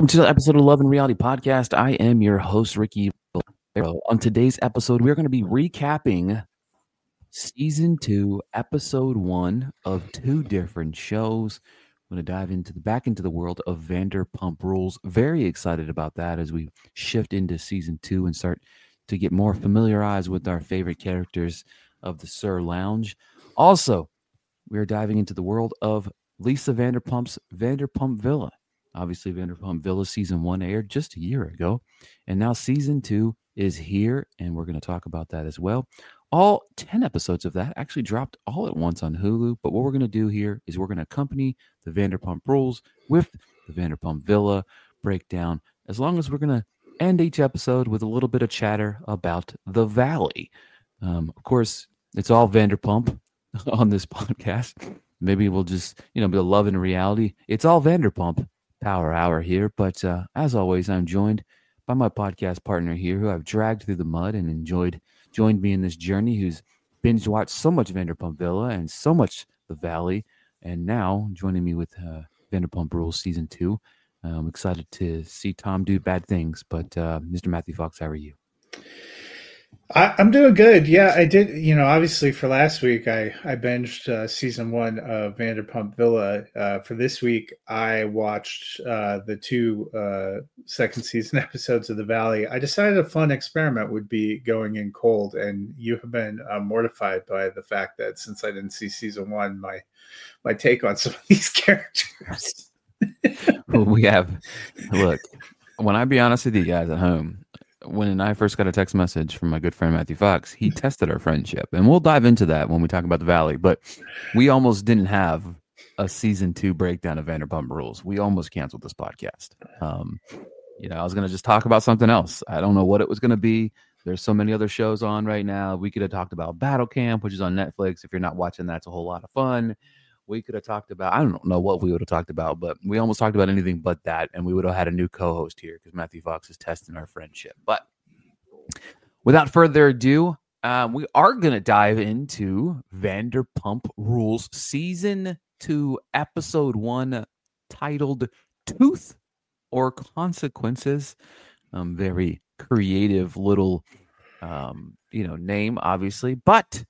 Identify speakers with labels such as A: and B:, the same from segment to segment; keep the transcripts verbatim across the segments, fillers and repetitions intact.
A: Welcome to episode eleven Reality Podcast. I am your host, Ricky. On today's episode, we're going to be recapping season two, episode one of two different shows. I'm going to dive into the back into the world of Vanderpump Rules. Very excited about that as we shift into season two and start to get more familiarized with our favorite characters of the Sir Lounge. Also, we're diving into the world of Lisa Vanderpump's Vanderpump Villa. Obviously, Vanderpump Villa season one aired just a year ago, and now season two is here, and we're going to talk about that as well. All ten episodes of that actually dropped all at once on Hulu, but what we're going to do here is we're going to accompany the Vanderpump Rules with the Vanderpump Villa breakdown, as long as we're going to end each episode with a little bit of chatter about the Valley. Um, of course, it's all Vanderpump on this podcast. Maybe we'll just, you know, be a love in reality. It's all Vanderpump Power Hour here, but uh, as always, I'm joined by my podcast partner here, who I've dragged through the mud and enjoyed, joined me in this journey, who's binge watched so much Vanderpump Villa and so much The Valley, and now joining me with uh, Vanderpump Rules season two. I'm excited to see Tom do bad things, but uh, Mister Matthew Fox, how are you?
B: I, I'm doing good. Yeah, I did. You know, obviously for last week, I, I binged uh, season one of Vanderpump Villa. Uh, for this week, I watched uh, the two uh, second season episodes of The Valley. I decided a fun experiment would be going in cold, and you have been uh, mortified by the fact that since I didn't see season one, my my take on some of these characters.
A: We have, look, when I be honest with you guys at home, when I first got a text message from my good friend Matthew Fox, he tested our friendship, and we'll dive into that when we talk about The Valley. But we almost didn't have a season two breakdown of Vanderpump Rules. We almost canceled this podcast. Um, you know, I was going to just talk about something else. I don't know what it was going to be. There's so many other shows on right now. We could have talked about Battle Camp, which is on Netflix. If you're not watching that, it's a whole lot of fun. We could have talked about, I don't know what we would have talked about, but we almost talked about anything but that, and we would have had a new co-host here because Matthew Fox is testing our friendship. But without further ado, um, we are going to dive into Vanderpump Rules Season two, Episode one, titled Tooth or Consequences. Um, very creative little, um, you know, name, obviously. But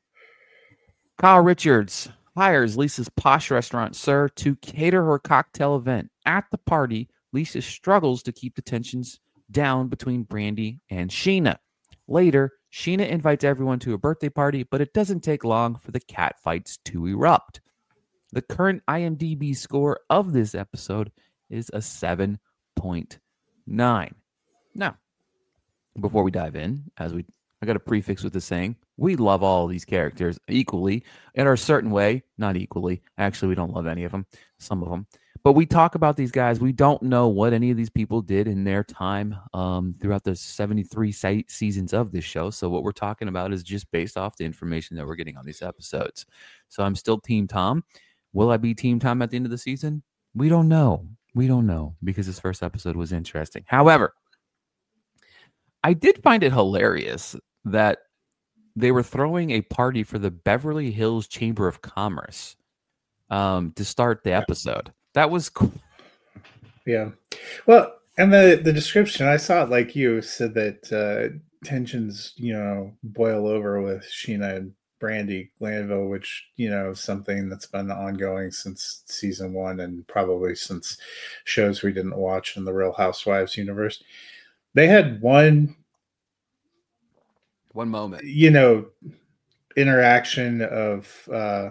A: Kyle Richards hires Lisa's posh restaurant, Sir, to cater her cocktail event. At the party, Lisa struggles to keep the tensions down between Brandy and Sheena. Later, Sheena invites everyone to a birthday party, but it doesn't take long for the cat fights to erupt. The current I M D B score of this episode is a seven point nine. Now, before we dive in, as we I got a prefix with the saying, we love all of these characters equally in our certain way. Not equally. Actually, we don't love any of them. Some of them. But we talk about these guys. We don't know what any of these people did in their time um, throughout the seventy-three se- seasons of this show. So what we're talking about is just based off the information that we're getting on these episodes. So I'm still Team Tom. Will I be Team Tom at the end of the season? We don't know. We don't know because this first episode was interesting. However, I did find it hilarious that they were throwing a party for the Beverly Hills Chamber of Commerce um, to start the episode. That was cool.
B: Yeah. Well, and the, the description, I saw it like you, said that uh, tensions, you know, boil over with Sheena and Brandy Glanville, which, you know, is something that's been ongoing since season one and probably since shows we didn't watch in the Real Housewives universe. They had one
A: One moment,
B: you know, interaction of uh,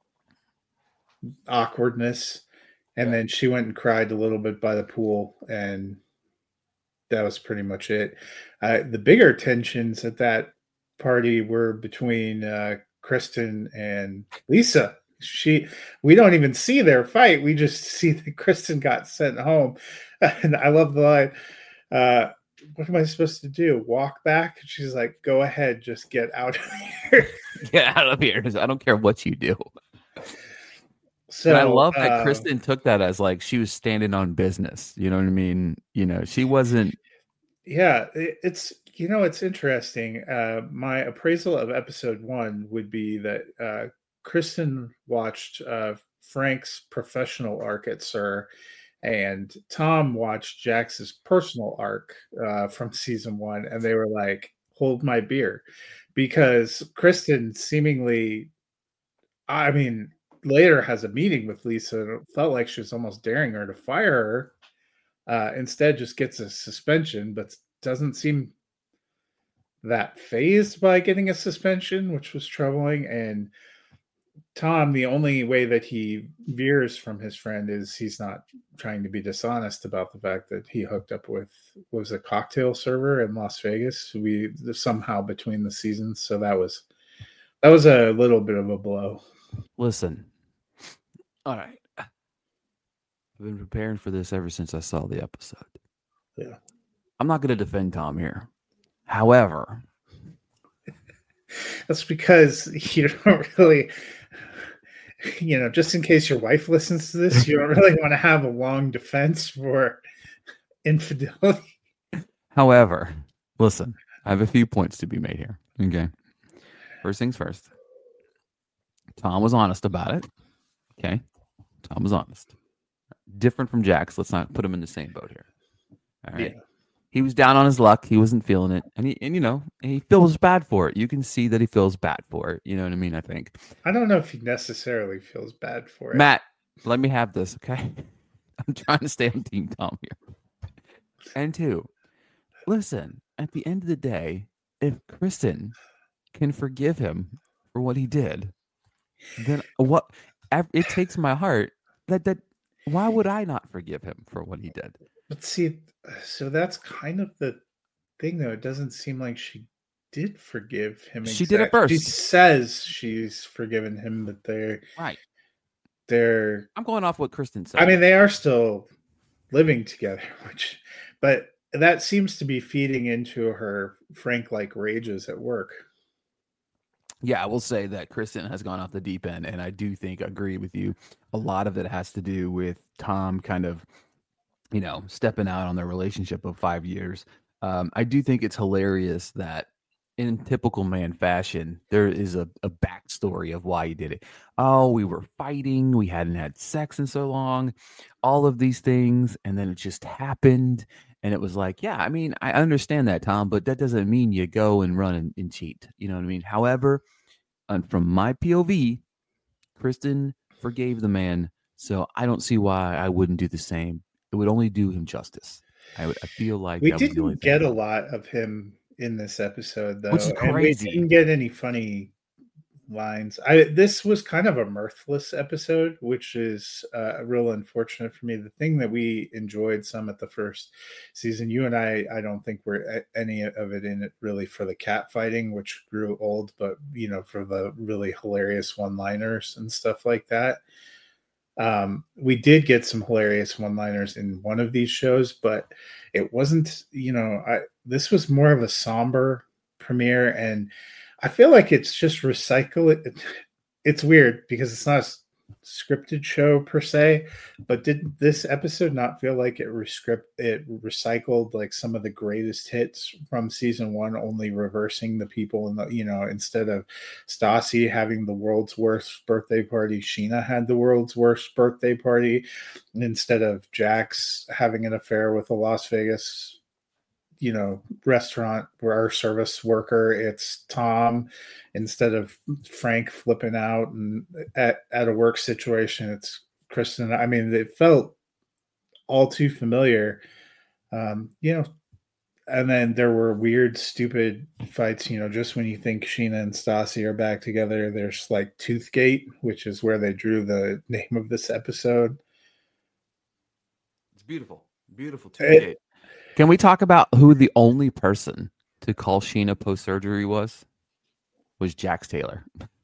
B: awkwardness. And yeah. Then she went and cried a little bit by the pool, and that was pretty much it. Uh, the bigger tensions at that party were between uh, Kristen and Lisa. She, we don't even see their fight. We just see that Kristen got sent home. And I love the line, uh, what am I supposed to do? Walk back? And she's like, go ahead, just get out of here.
A: Get out of here. I don't care what you do.
B: So
A: and I love that
B: uh,
A: Kristen took that as like she was standing on business. You know what I mean? You know, she wasn't.
B: Yeah, it, it's, you know, it's interesting. Uh, my appraisal of episode one would be that uh, Kristen watched uh, Frank's professional arc at Sir and Tom watched Jax's personal arc uh, from season one, and they were like, "Hold my beer," because Kristen seemingly, I mean, later has a meeting with Lisa, and it felt like she was almost daring her to fire her. Uh, instead, just gets a suspension, but doesn't seem that phased by getting a suspension, which was troubling. And Tom, the only way that he veers from his friend is he's not trying to be dishonest about the fact that he hooked up with was a cocktail server in Las Vegas. We somehow between the seasons, so that was that was a little bit of a blow.
A: Listen, all right, I've been preparing for this ever since I saw the episode.
B: Yeah,
A: I'm not going to defend Tom here. However,
B: that's because you don't really, you know, just in case your wife listens to this, you don't really want to have a long defense for infidelity.
A: However, listen, I have a few points to be made here. Okay. First things first. Tom was honest about it. Okay. Tom was honest. Different from Jax. Let's not put him in the same boat here. All right. Yeah. He was down on his luck. He wasn't feeling it. And, he, and you know, he feels bad for it. You can see that he feels bad for it. You know what I mean? I think.
B: I don't know if he necessarily feels bad for it.
A: Matt, let me have this, okay? I'm trying to stay on Team Tom here. And two, listen, at the end of the day, if Kristen can forgive him for what he did, then what? It takes my heart that that. Why would I not forgive him for what he did?
B: But see, so that's kind of the thing, though. It doesn't seem like she did forgive him.
A: She exactly. did it first.
B: She says she's forgiven him, but they're
A: right.
B: They're.
A: I'm going off what Kristen said.
B: I mean, they are still living together, which, but that seems to be feeding into her Frank-like rages at work.
A: Yeah, I will say that Kristen has gone off the deep end, and I do think, agree with you. A lot of it has to do with Tom kind of, you know, stepping out on their relationship of five years. Um, I do think it's hilarious that in typical man fashion, there is a, a backstory of why he did it. Oh, we were fighting. We hadn't had sex in so long. All of these things. And then it just happened. And it was like, yeah, I mean, I understand that, Tom, but that doesn't mean you go and run and, and cheat. You know what I mean? However, and from my P O V, Kristen forgave the man. So I don't see why I wouldn't do the same. It would only do him justice. I, would, I feel like
B: we
A: that
B: didn't
A: was the
B: get a lot of him in this episode, though,
A: which is crazy.
B: And we didn't get any funny lines. I this was kind of a mirthless episode, which is uh, real unfortunate for me. The thing that we enjoyed some at the first season, you and I, I don't think we're any of it in it really for the cat fighting, which grew old, but you know, for the really hilarious one-liners and stuff like that. Um, we did get some hilarious one-liners in one of these shows, but it wasn't, you know, I, this was more of a somber premiere, and I feel like it's just recycle it. It's weird because it's not a scripted show per se, but did this episode not feel like it rescript it recycled like some of the greatest hits from season one, only reversing the people in the, you know, instead of Stassi having the world's worst birthday party, Sheena had the world's worst birthday party, and instead of Jax having an affair with a Las Vegas, you know, restaurant where our service worker, it's Tom. Instead of Frank flipping out and at, at a work situation, it's Kristen. I mean, it felt all too familiar, um, you know, and then there were weird, stupid fights, you know, just when you think Sheena and Stassi are back together, there's like Toothgate, which is where they drew the name of this episode.
A: It's beautiful. Beautiful Toothgate. It, Can we talk about who the only person to call Sheena post-surgery was? Was Jax Taylor.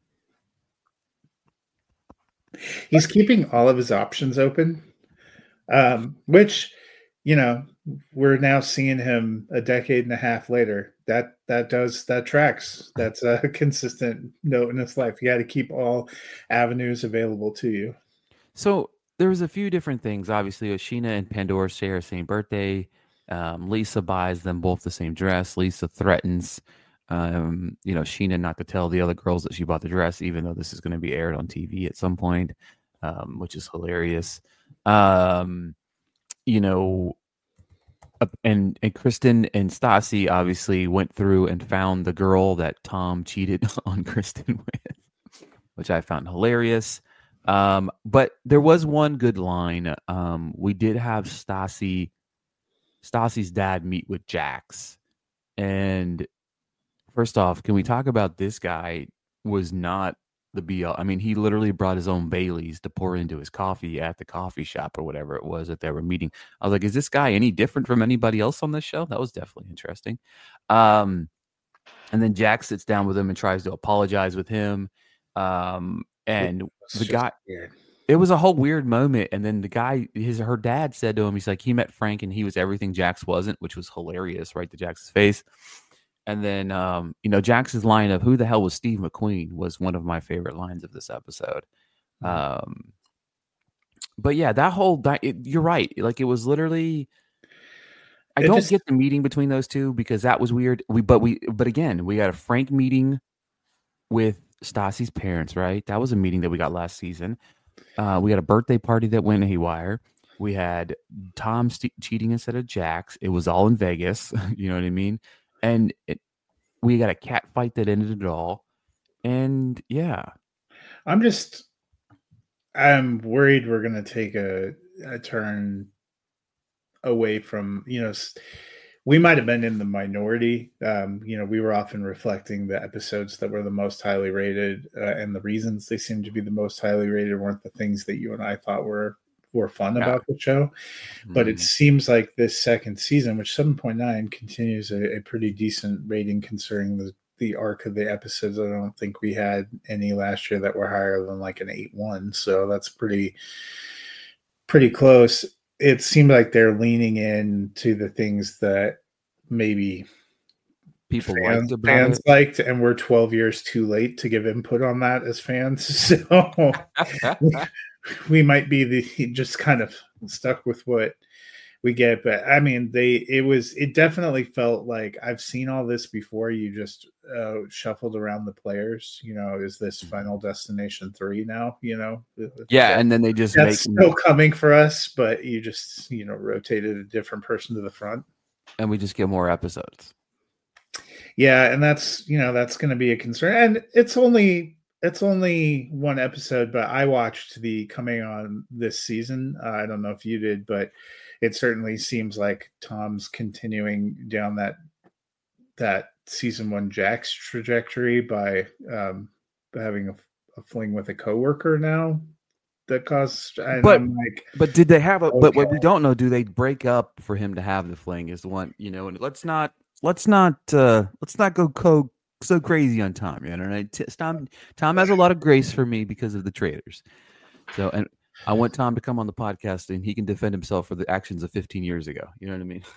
B: He's keeping all of his options open, um, which, you know, we're now seeing him a decade and a half later. That that does, that tracks. That's a consistent note in his life. You got to keep all avenues available to you.
A: So there was a few different things. Obviously, Sheena and Pandora share the same birthday. Um, Lisa buys them both the same dress. Lisa threatens, um, you know, Sheena not to tell the other girls that she bought the dress, even though this is going to be aired on T V at some point, um, which is hilarious. Um, you know, uh, and and Kristen and Stassi obviously went through and found the girl that Tom cheated on Kristen with, which I found hilarious. Um, but there was one good line. Um, we did have Stassi, Stassi's dad meet with Jax, and first off, can we talk about this guy was not the be all? I mean, he literally brought his own Baileys to pour into his coffee at the coffee shop or whatever it was that they were meeting. I was like, is this guy any different from anybody else on this show? That was definitely interesting. Um, and then Jack sits down with him and tries to apologize with him. Um, and the guy,
B: weird.
A: It was a whole weird moment. And then the guy, his her dad said to him, he's like, he met Frank and he was everything Jax wasn't, which was hilarious, right to Jax's face. And then, um, you know, Jax's line of "Who the hell was Steve McQueen" was one of my favorite lines of this episode. Mm-hmm. Um, but yeah, that whole di- it, you're right. Like it was literally. I
B: it
A: don't
B: just,
A: get the meeting between those two because that was weird. We, but we, but again, we got a Frank meeting with Stassi's parents. Right, that was a meeting that we got last season. Uh, we got a birthday party that went haywire. We had Tom st- cheating instead of Jax. It was all in Vegas. You know what I mean? And it, we got a cat fight that ended it all. And yeah.
B: I'm just, I'm worried we're going to take a, a turn away from, you know, we might have been in the minority. Um, you know, we were often reflecting the episodes that were the most highly rated, uh, and the reasons they seemed to be the most highly rated weren't the things that you and I thought were were fun yeah. about the show. But mm. it seems like this second season, which seven point nine continues a, a pretty decent rating considering the, the arc of the episodes. I don't think we had any last year that were higher than like an eight one. So that's pretty, pretty close. It seemed like they're leaning into the things that maybe
A: people
B: fans,
A: liked about
B: fans
A: it.
B: liked, and we're twelve years too late to give input on that as fans. So we might be the just kind of stuck with what we get. But I mean, they it was it definitely felt like I've seen all this before. You just uh, shuffled around the players. You know, is this Final Destination three now? You know,
A: yeah, that, and then they just
B: that's
A: make
B: still coming for us, but you just you know rotated a different person to the front,
A: and we just get more episodes.
B: Yeah, and that's you know that's going to be a concern, and it's only. It's only one episode, but I watched the coming on this season. Uh, I don't know if you did, but it certainly seems like Tom's continuing down that that season one Jax trajectory by um, having a, a fling with a coworker now that caused. And
A: but
B: I'm like,
A: but did they have a? Okay. But what we don't know, do they break up for him to have the fling? Is the one you know? And let's not let's not uh, let's not go co. so crazy on Tom, you know. Right? Tom, Tom has a lot of grace for me because of the traitors. So, and I want Tom to come on the podcast and he can defend himself for the actions of fifteen years ago. You know what I mean?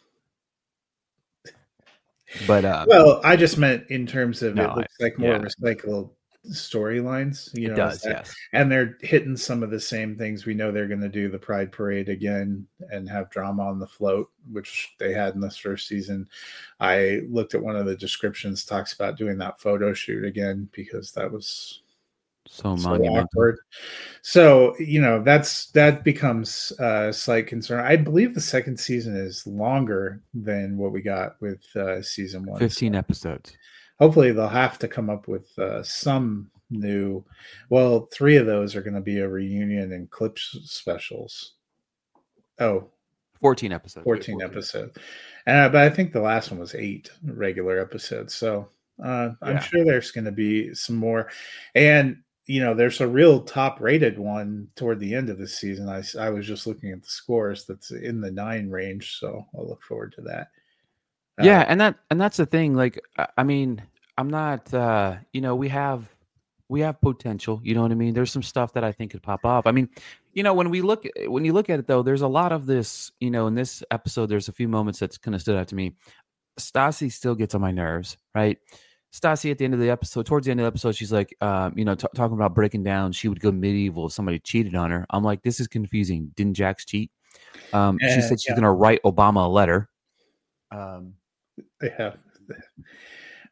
A: But uh,
B: well, I just meant in terms of
A: no,
B: it looks like more yeah. recycled storylines. You
A: it
B: know,
A: does,
B: that,
A: yes.
B: And they're hitting some of the same things. We know they're going to do the Pride Parade again and have drama on the float, which they had in this first season. I looked at one of the descriptions, talks about doing that photo shoot again because that was
A: so,
B: so
A: monumental.
B: awkward. So, you know, that's that becomes a slight concern. I believe the second season is longer than what we got with uh, season one.
A: fifteen
B: so
A: episodes.
B: Hopefully they'll have to come up with uh, some new, well, three of those are going to be a reunion and clips specials. Oh,
A: fourteen episodes.
B: fourteen, fourteen. episodes. Uh, but I think the last one was eight regular episodes. So uh, I'm yeah. sure there's going to be some more. And, you know, there's a real top rated one toward the end of the season. I, I was just looking at the scores that's in the nine range. So I'll look forward to that.
A: Yeah, uh, and that and that's the thing. Like, I mean, I'm not. Uh, you know, we have we have potential. You know what I mean? There's some stuff that I think could pop off. I mean, you know, when we look when you look at it though, there's a lot of this. You know, in this episode, there's a few moments that's kind of stood out to me. Stassi still gets on my nerves, right? Stassi at the end of the episode, towards the end of the episode, she's like, um, you know, t- talking about breaking down. She would go medieval if somebody cheated on her. I'm like, this is confusing. Didn't Jax cheat? Um, uh, she said she's yeah. going to write Obama a letter. Um,
B: Yeah.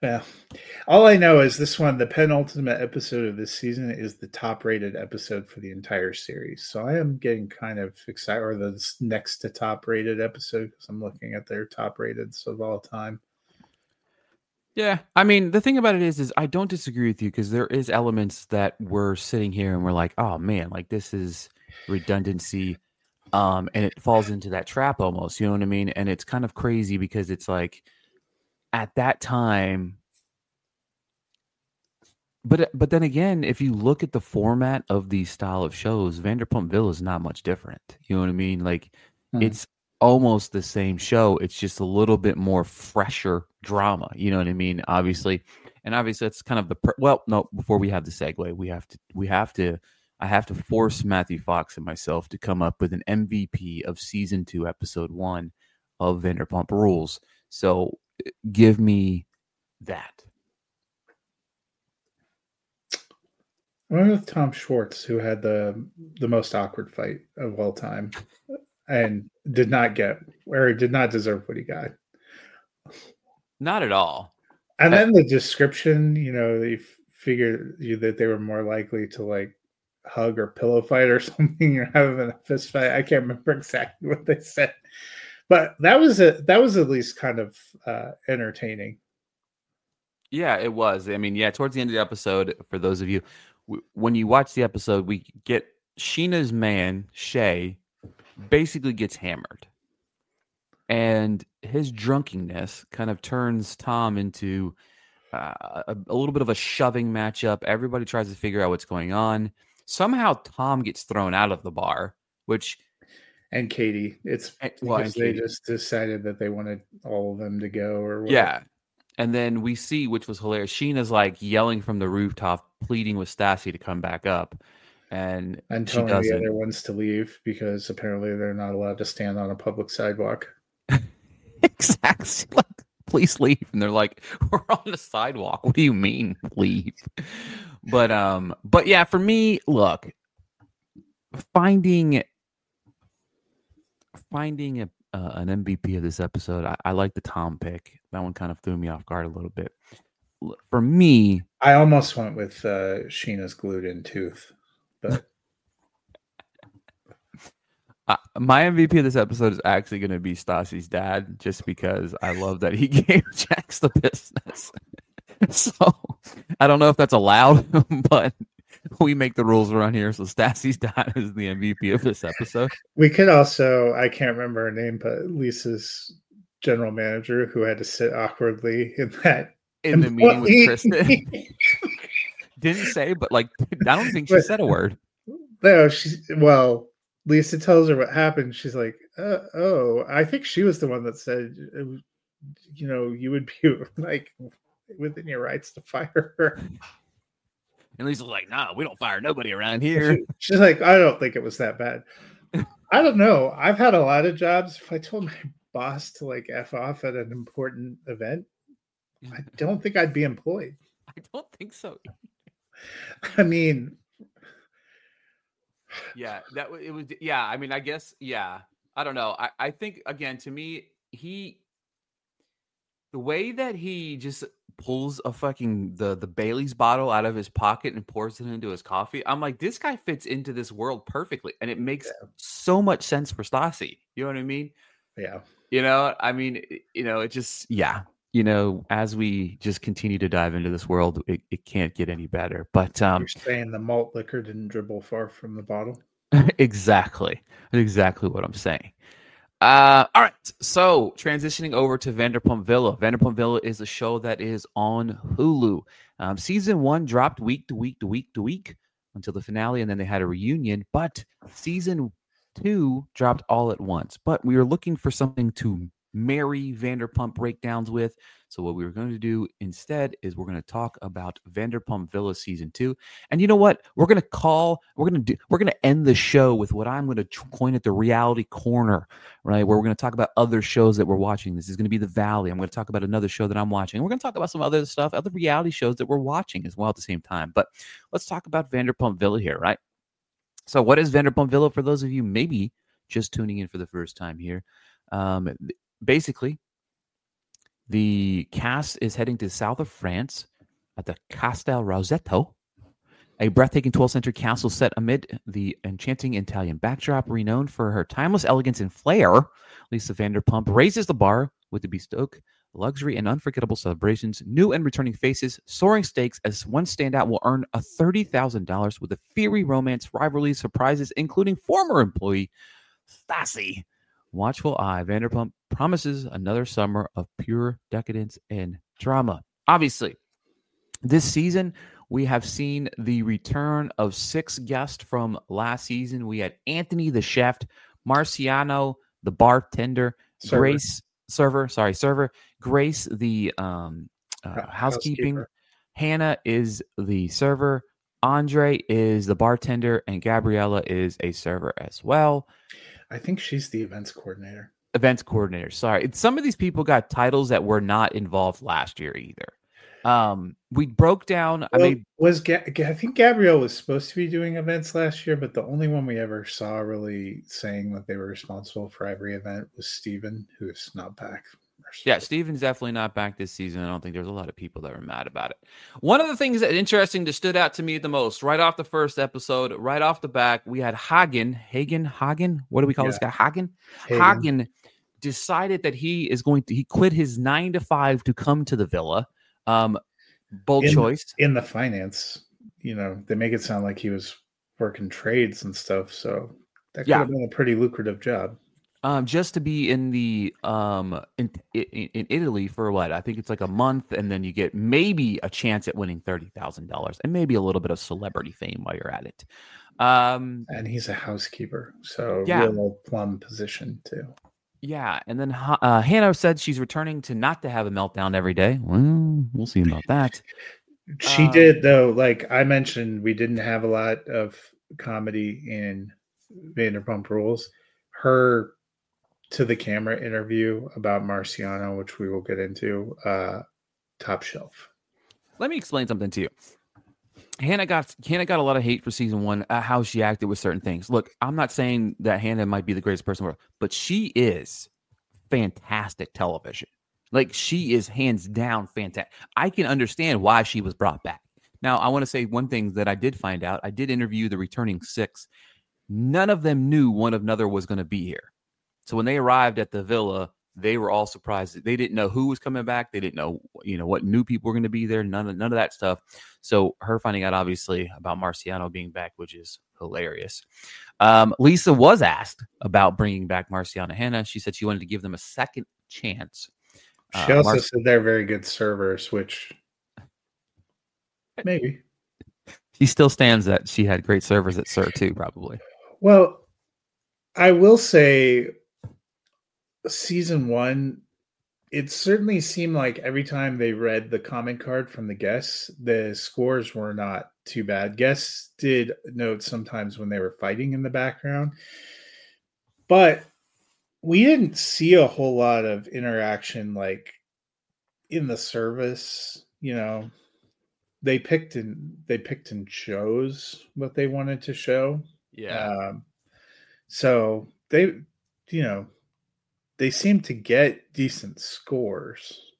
B: Well, all I know is this one, the penultimate episode of this season, is the top rated episode for the entire series. So I am getting kind of excited, or the next to top rated episode, because I'm looking at their top rated of all time.
A: Yeah, I mean, the thing about it is, is I don't disagree with you, because there is elements that we're sitting here and we're like, oh man, like this is redundancy, um, and it falls into that trap almost. You know what I mean? And it's kind of crazy because it's like at that time. But but then again, if you look at the format of these style of shows, Vanderpump Villa is not much different. You know what I mean? Like
B: Hmm.
A: it's almost the same show. It's just a little bit more fresher drama. You know what I mean? Obviously, and obviously that's kind of the per- well. No, before we have the segue, we have to we have to. I have to force Matthew Fox and myself to come up with an M V P of season two, episode one of Vanderpump Rules. So give me that.
B: I went with Tom Schwartz, who had the the most awkward fight of all time, and did not get, or did not deserve what he got.
A: Not at all.
B: And then the description, you know, they figured that they were more likely to like hug or pillow fight or something, rather than a fist fight. I can't remember exactly what they said, but that was a that was at least kind of uh, entertaining.
A: Yeah, it was. I mean, yeah, towards the end of the episode, for those of you, w- when you watch the episode, we get Sheena's man, Shay, basically gets hammered. And his drunkenness kind of turns Tom into uh, a, a little bit of a shoving matchup. Everybody tries to figure out what's going on. Somehow Tom gets thrown out of the bar, which...
B: And Katie. It's
A: and-
B: because
A: well, and
B: they
A: Katie.
B: just decided that they wanted all of them to go, or whatever.
A: Yeah. And then we see, which was hilarious, Sheena's like yelling from the rooftop, pleading with Stassi to come back up. And,
B: And
A: she
B: telling the
A: doesn't.
B: other ones to leave because apparently they're not allowed to stand on a public sidewalk.
A: Exactly. Like, please leave. And they're like, we're on the sidewalk. What do you mean, leave? But um, but yeah, for me, look, finding finding a uh, an M V P of this episode, I, I like the Tom pick. That one kind of threw me off guard a little bit. L- For me,
B: I almost went with uh, Sheena's glued-in tooth, but
A: uh, my M V P of this episode is actually going to be Stassi's dad, just because I love that he gave Jax the business. So I don't know if that's allowed, but we make the rules around here. So Stassi's dad is the M V P of this episode.
B: we could also, I can't remember her name, but Lisa's general manager, who had to sit awkwardly in that
A: In the meeting with Kristen. Didn't say, but like, I don't think she said a word.
B: No, she, well, Lisa tells her what happened. She's like, uh, oh, I think she was the one that said, you know, you would be like within your rights to fire her.
A: And Lisa's like, nah, we don't fire nobody around here.
B: She, she's like, I don't think it was that bad. I don't know. I've had a lot of jobs. If I told my boss to like F off at an important event, I don't think I'd be employed.
A: I don't think so.
B: I mean,
A: Yeah, that it was. Yeah, I mean, I guess. Yeah, I don't know. I, I think again, to me, he, the way that he just pulls a fucking the the Bailey's bottle out of his pocket and pours it into his coffee. I'm like, this guy fits into this world perfectly, and it makes
B: yeah.
A: so much sense for Stassi. You know what I mean?
B: Yeah.
A: You know, I mean, you know, it just, yeah. You know, as we just continue to dive into this world, it, it can't get any better. But um,
B: You're saying the malt liquor didn't dribble far from the bottle?
A: exactly, exactly what I'm saying. Uh, all right, so transitioning over to Vanderpump Villa. Vanderpump Villa is a show that is on Hulu. Um, season one dropped week to week to week to week until the finale, and then they had a reunion. But season two dropped all at once. But we were looking for something to marry Vanderpump breakdowns with. So what we were going to do instead is we're going to talk about Vanderpump Villa season two. And you know what? We're going to call, we're going to do, we're going to end the show with what I'm going to coin at the reality corner, right? Where we're going to talk about other shows that we're watching. This is going to be The Valley. I'm going to talk about another show that I'm watching. And we're going to talk about some other stuff, other reality shows that we're watching as well at the same time. But let's talk about Vanderpump Villa here, right? So what is Vanderpump Villa for those of you maybe just tuning in for the first time here? Um, basically, The cast is heading to the south of France at the Castel Rosetto, a breathtaking twelfth century castle set amid the enchanting Italian backdrop. Renowned for her timeless elegance and flair, Lisa Vanderpump raises the bar with the bespoke luxury and unforgettable celebrations. New and returning faces, soaring stakes as one standout will earn a thirty thousand dollars with a fiery romance, rivalries, surprises, including former employee Stassi. Watchful eye, Vanderpump promises another summer of pure decadence and drama. Obviously, this season, we have seen the return of six guests from last season. We had Anthony the chef, Marciano the bartender,
B: Server.
A: Grace server, sorry, server, Grace the um, uh, housekeeping,
B: Housekeeper.
A: Hannah is the server, Andre is the bartender, and Gabriella is a server as well.
B: I think she's the events coordinator.
A: Events coordinator. Sorry, some of these people got titles that were not involved last year either. Um, we broke down.
B: Well,
A: I mean,
B: was Ga- I think Gabrielle was supposed to be doing events last year, but the only one we ever saw really saying that they were responsible for every event was Steven, who is not back.
A: Yeah, Steven's definitely not back this season. I don't think there's a lot of people that were mad about it. One of the things that interesting that stood out to me the most, right off the first episode, right off the back, we had Hagen, Hagen, Hagen. What do we call
B: Yeah.
A: this guy? Hagen.
B: Hagen.
A: Hagen decided that he is going to. He quit his nine to five to come to the villa. Um, bold
B: in,
A: choice
B: in the finance. You know, they make it sound like he was working trades and stuff. So that could
A: Yeah.
B: have been a pretty lucrative job.
A: Um, just to be in the um in, in in Italy for what I think it's like a month, and then you get maybe a chance at winning thirty thousand dollars and maybe a little bit of celebrity fame while you're at it. Um,
B: And he's a housekeeper, so
A: Yeah.
B: real plum position too.
A: yeah, and then uh, Hannah said she's returning to not to have a meltdown every day. Well, we'll see about that.
B: She
A: Um,
B: did, though. Like I mentioned, we didn't have a lot of comedy in Vanderpump Rules. Her to the camera interview about Marciano, which we will get into, uh, top shelf.
A: Let me explain something to you. Hannah got Hannah got a lot of hate for season one, uh, how she acted with certain things. Look, I'm not saying that Hannah might be the greatest person in the world, but she is fantastic television. Like, she is hands down fantastic. I can understand why she was brought back. Now, I want to say one thing that I did find out. I did interview the returning six. None of them knew one another was going to be here. So when they arrived at the villa, they were all surprised. They didn't know who was coming back. They didn't know, you know, what new people were going to be there. None of none of that stuff. So her finding out, obviously, about Marciano being back, which is hilarious. Um, Lisa was asked about bringing back Marciano and Hannah. She said she wanted to give them a second chance.
B: She
A: Uh,
B: also
A: Mar-
B: said they're very good servers, which maybe.
A: She still stands that she had great servers at Sir too, probably.
B: Well, I will say season one, it certainly seemed like every time they read the comment card from the guests, the scores were not too bad. Guests did note sometimes when they were fighting in the background, but we didn't see a whole lot of interaction like in the service. You know, they picked and they picked and chose what they wanted to show. Um, so they, you know, they seem to get decent scores.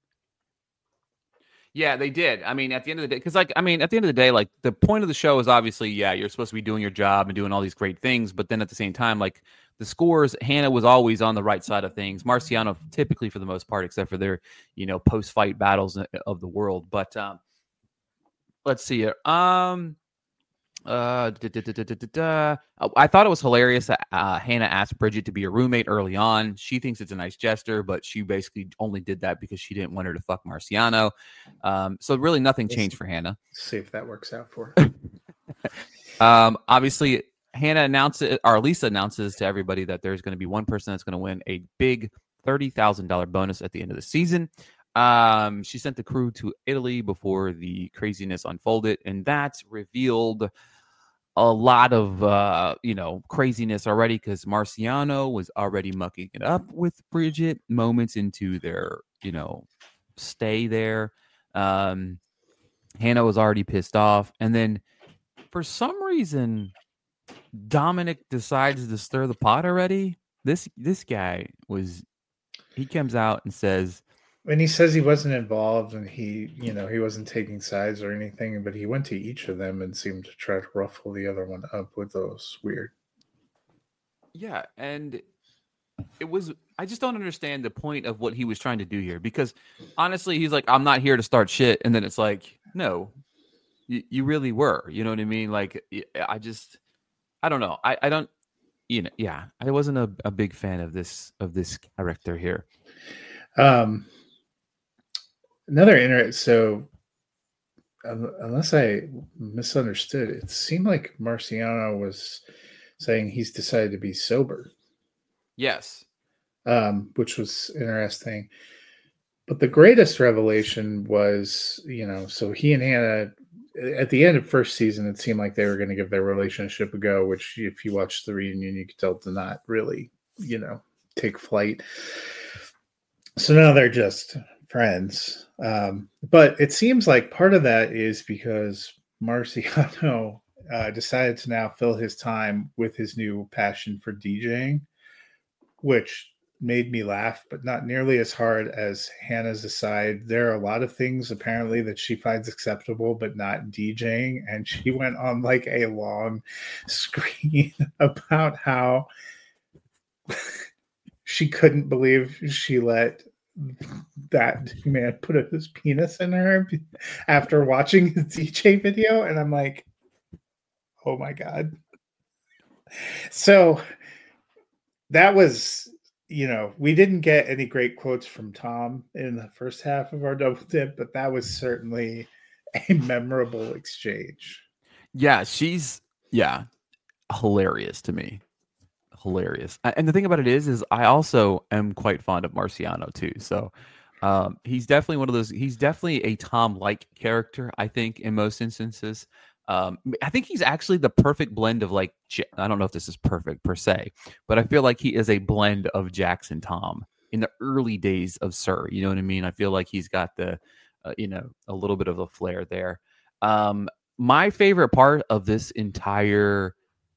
A: Yeah, they did. I mean, at the end of the day, because like, I mean, at the end of the day, like the point of the show is obviously, yeah, you're supposed to be doing your job and doing all these great things. But then at the same time, like the scores, Hannah was always on the right side of things. Marciano, typically for the most part, except for their, you know, post-fight battles of the world. But um, let's see here. Um, Uh, da, da, da, da, da, da. I thought it was hilarious that uh, Hannah asked Bridget to be a roommate early on. She thinks it's a nice gesture, but she basically only did that because she didn't want her to fuck Marciano. Um, so really nothing changed for Hannah.
B: See if that works out for her.
A: um, obviously, Hannah announces, or Lisa announces to everybody that there's going to be one person that's going to win a big thirty thousand dollars bonus at the end of the season. Um, she sent the crew to Italy before the craziness unfolded, and that's revealed a lot of uh, you know, craziness already, because Marciano was already mucking it up with Bridget moments into their, you know, stay there. Um, Hannah was already pissed off, and then for some reason, Dominic decides to stir the pot already. This this guy was, he comes out and says
B: And he says he wasn't involved and he, you know, he wasn't taking sides or anything, but he went to each of them and seemed to try to ruffle the other one up with those weird.
A: Yeah, and it was I just don't understand the point of what he was trying to do here, because honestly, he's like, I'm not here to start shit, and then it's like, no, you, you really were. You know what I mean? Like, I just, I don't know. I, I don't, you know, yeah, I wasn't a, a big fan of this of this character here.
B: Um, another interest. So, um, unless I misunderstood, it seemed like Marciano was saying he's decided to be sober.
A: Yes.
B: Um, which was interesting. But the greatest revelation was, you know, so he and Hannah, at the end of first season, it seemed like they were going to give their relationship a go, which if you watch the reunion, you could tell did not really, you know, take flight. So now they're just friends. Um, but it seems like part of that is because Marciano uh, decided to now fill his time with his new passion for DJing, which made me laugh, but not nearly as hard as Hannah's aside. There are a lot of things apparently that she finds acceptable, but not DJing. And she went on like a long screen about how she couldn't believe she let that man put his penis in her after watching his D J video. And I'm like, oh my God. So that was, you know, we didn't get any great quotes from Tom in the first half of our double dip, but that was certainly a memorable exchange.
A: Yeah, she's, yeah, hilarious to me. Hilarious. And the thing about it is, is I also am quite fond of Marciano too. So um, he's definitely one of those, he's definitely a Tom-like character, I think, in most instances. Um, I think he's actually the perfect blend of like, I don't know if this is perfect per se, but I feel like he is a blend of Jax and Tom in the early days of Sir. You know what I mean? I feel like he's got the, uh, you know, a little bit of a flair there. Um, my favorite part of this entire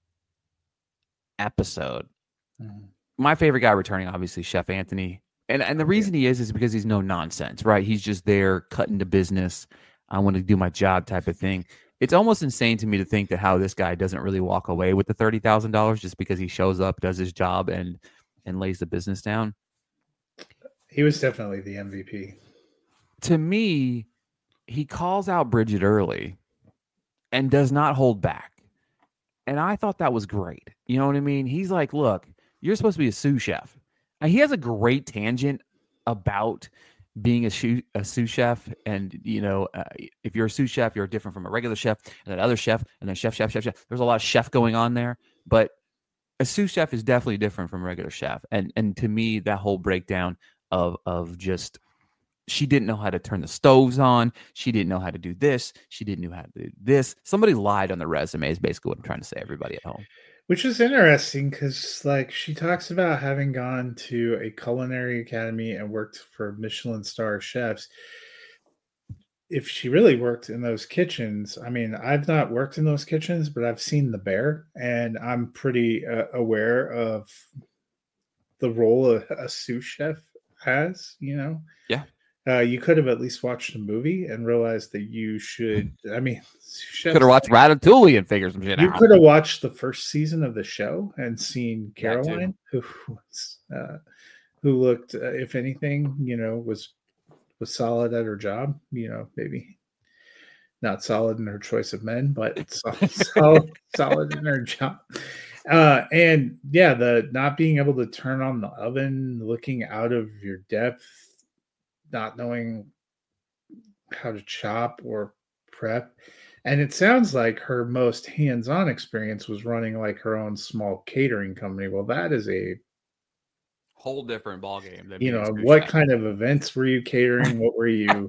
A: episode, mm-hmm. my favorite guy returning, obviously, Chef Anthony. And and the reason he is is because he's no nonsense, right? He's just there cutting to business. I want to do my job type of thing. It's almost insane to me to think that how this guy doesn't really walk away with the thirty thousand dollars just because he shows up, does his job, and and lays the business down.
B: He was definitely the M V P.
A: To me, he calls out Bridget early and does not hold back. And I thought that was great. You know what I mean? He's like, look, you're supposed to be a sous chef. And he has a great tangent about being a, sous, a sous chef. And, you know, uh, if you're a sous chef, you're different from a regular chef and then other chef and then chef, chef, chef, chef. There's a lot of chef going on there. But a sous chef is definitely different from a regular chef. And and to me, that whole breakdown of of just, she didn't know how to turn the stoves on. She didn't know how to do this. She didn't know how to do this. Somebody lied on the resume is basically what I'm trying to say, everybody at home.
B: Which is interesting because, like, she talks about having gone to a culinary academy and worked for Michelin star chefs. If she really worked in those kitchens, I mean, I've not worked in those kitchens, but I've seen The Bear, and I'm pretty uh, aware of the role a, a sous chef has, you know?
A: Yeah.
B: Uh, you could have at least watched the movie and realized that you should. I mean,
A: could have watched Ratatouille and figured some shit
B: you
A: out.
B: You could have watched the first season of the show and seen Caroline, who was, uh, who looked, uh, if anything, you know, was was solid at her job. You know, maybe not solid in her choice of men, but solid, solid, solid in her job. Uh, and yeah, the not being able to turn on the oven, looking out of your depth, not knowing how to chop or prep. And it sounds like her most hands-on experience was running like her own small catering company. Well, that is a
A: whole different ballgame. Than
B: you know, what chef. Kind of events were you catering? What were you?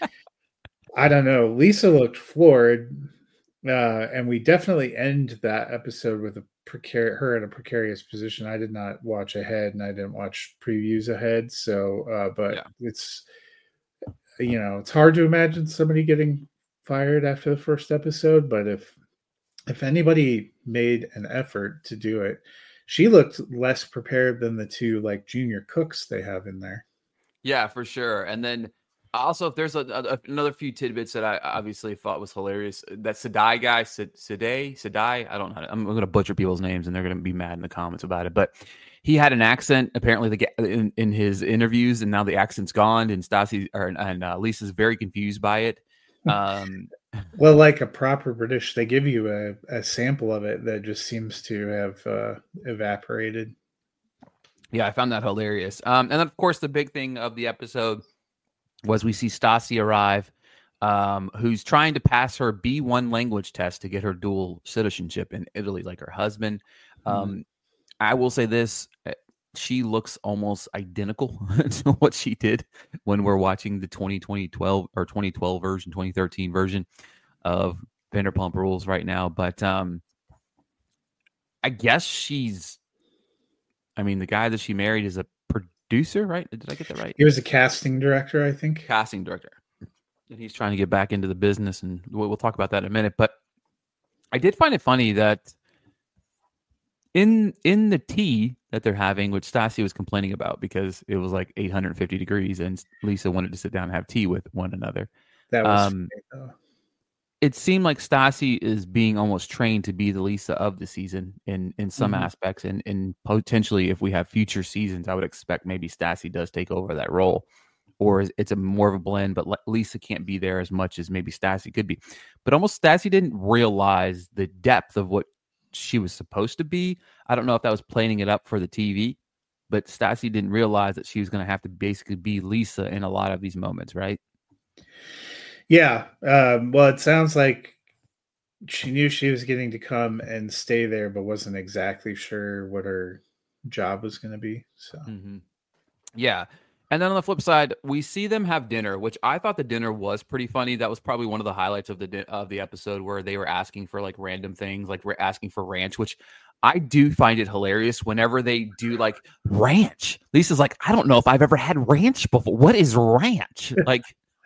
B: I don't know. Lisa looked floored. Uh, and we definitely end that episode with a precar- her in a precarious position. I did not watch ahead and I didn't watch previews ahead. So, uh, but yeah. It's, you know, it's hard to imagine somebody getting fired after the first episode, but if, if anybody made an effort to do it, she looked less prepared than the two like junior cooks they have in there.
A: Yeah, for sure. And then also, if there's a, a, another few tidbits that I obviously thought was hilarious, that Sadai guy, Sadai, Sadai, I don't know. I'm going to butcher people's names, and they're going to be mad in the comments about it. But he had an accent apparently the, in, in his interviews, and now the accent's gone. And Stassi or and uh, Lisa's very confused by it. Um,
B: well, like a proper British, they give you a, a sample of it that just seems to have uh, evaporated.
A: Yeah, I found that hilarious. Um, and then, of course, the big thing of the episode was we see Stassi arrive, um, who's trying to pass her B one language test to get her dual citizenship in Italy, like her husband. Um, mm. I will say this. She looks almost identical to what she did when we're watching the twenty twelve or twenty twelve version, twenty thirteen version of Vanderpump Rules right now. But um, I guess she's, I mean, the guy that she married is a producer, right? Did I get that right?
B: He was a casting director, I think.
A: Casting director. And he's trying to get back into the business, and we'll, we'll talk about that in a minute. But I did find it funny that in in the tea that they're having, which Stassi was complaining about because it was like eight hundred fifty degrees, and Lisa wanted to sit down and have tea with one another.
B: That was um, funny,
A: it seemed like Stassi is being almost trained to be the Lisa of the season in, in some mm-hmm. aspects. And, and potentially, if we have future seasons, I would expect maybe Stassi does take over that role. Or it's a more of a blend, but Lisa can't be there as much as maybe Stassi could be. But almost Stassi didn't realize the depth of what she was supposed to be. I don't know if that was playing it up for the T V, but Stassi didn't realize that she was going to have to basically be Lisa in a lot of these moments, right?
B: Yeah. Um, well, it sounds like she knew she was getting to come and stay there, but wasn't exactly sure what her job was going to be. So,
A: mm-hmm. yeah. And then on the flip side, we see them have dinner, which I thought the dinner was pretty funny. That was probably one of the highlights of the di- of the episode, where they were asking for like random things, like we're asking for ranch, which I do find it hilarious whenever they do like ranch. Lisa's like, I don't know if I've ever had ranch before. What is ranch? Like,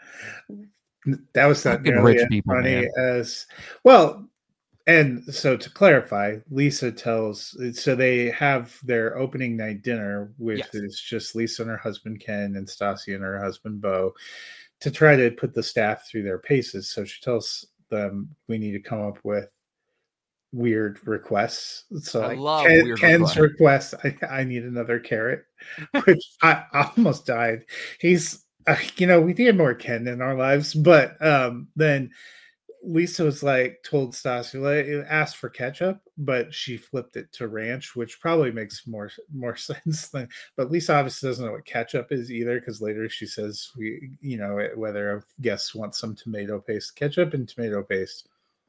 B: that was not nearly rich people, funny man. As well. And so to clarify, Lisa tells, so they have their opening night dinner, which yes. is just Lisa and her husband, Ken, and Stassi and her husband, Bo, to try to put the staff through their paces. So she tells them, we need to come up with weird requests. So
A: I
B: like
A: love
B: Ken,
A: weird
B: Ken's request, I, I need another carrot, which I, I almost died. He's, uh, you know, we need more Ken in our lives, but um, then Lisa was like, told Stassi, like, asked for ketchup, but she flipped it to ranch, which probably makes more more sense than. But Lisa obviously doesn't know what ketchup is either, because later she says, we, you know, whether guests want some tomato paste, ketchup and tomato paste,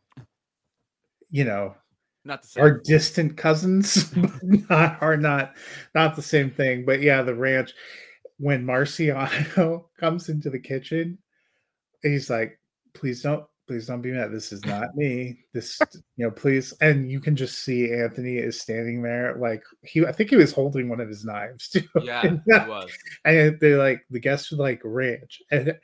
B: you know,
A: not the same.
B: Are distant cousins, but not are not not the same thing. But yeah, the ranch. When Marciano comes into the kitchen, he's like, please don't. Please don't be mad. This is not me. This, you know, please. And you can just see Anthony is standing there. Like he, I think he was holding one of his knives too.
A: Yeah, and, he was.
B: And they like, the guests were like ranch. And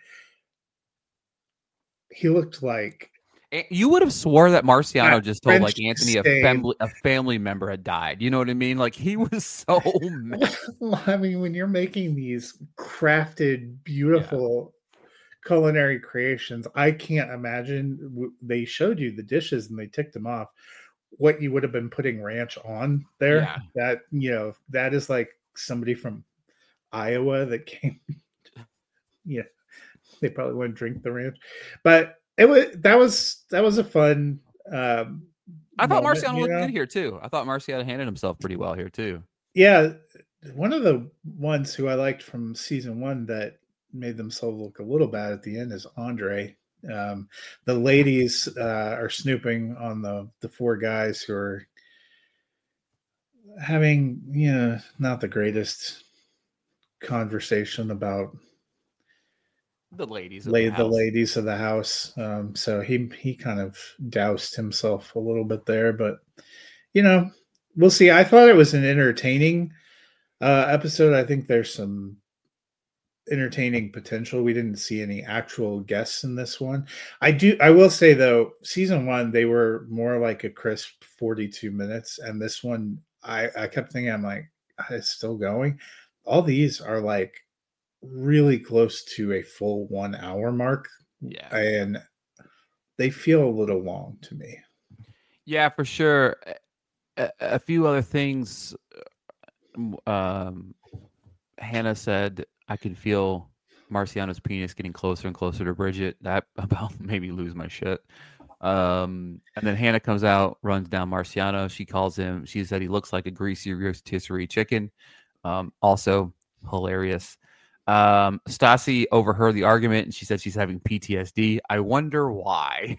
B: he looked like.
A: You would have swore that Marciano just told like Anthony a family, a family member had died. You know what I mean? Like he was so mad.
B: I mean, when you're making these crafted, beautiful. Yeah. Culinary creations, I can't imagine. They showed you the dishes and they ticked them off. What you would have been putting ranch on there? Yeah. That, you know, that is like somebody from Iowa that came. Yeah, they probably wouldn't drink the ranch, but it was that was that was a fun. Um,
A: I thought moment, Marciano looked know? good here too. I thought Marciano handled himself pretty well here too.
B: Yeah, one of the ones who I liked from season one that made themselves look a little bad at the end is Andre. Um, the ladies uh, are snooping on the the four guys who are having, you know, not the greatest conversation about
A: the ladies
B: of la- the, the ladies of the house. Um, so he he kind of doused himself a little bit there, but you know, we'll see. I thought it was an entertaining uh, episode. I think there's some entertaining potential. We didn't see any actual guests in this one. I do I will say though, season one they were more like a crisp forty-two minutes, and this one I I kept thinking, I'm like, it's still going. All these are like really close to a full one hour mark.
A: Yeah.
B: And they feel a little long to me.
A: Yeah, for sure. A, a few other things. Um, Hannah said, I can feel Marciano's penis getting closer and closer to Bridget. That about made me lose my shit. Um, and then Hannah comes out, runs down Marciano. She calls him, she said he looks like a greasy rotisserie chicken. Um, also hilarious. Um, Stassi overheard the argument and she said she's having P T S D. I wonder why.